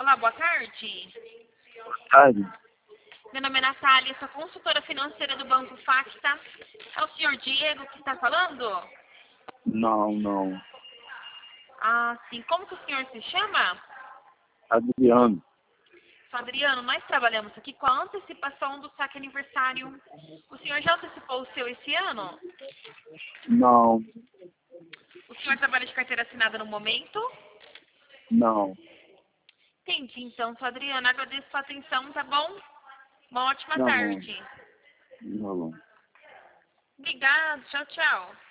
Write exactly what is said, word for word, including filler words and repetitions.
Olá, boa tarde. Tarde? Meu nome é Natália, sou consultora financeira do Banco Facta. É o senhor Diego que está falando? Não, não. Ah, sim. Como que o senhor se chama? Adriano? Sou Adriano, nós trabalhamos aqui com a antecipação do saque aniversário. O senhor já antecipou o seu esse ano? Não, O senhor trabalha de carteira assinada no momento? não. Entendi, então, sou Adriano. Agradeço a sua atenção, tá bom? Uma ótima Tá bom. tarde. Tá bom. Obrigado, tchau, tchau.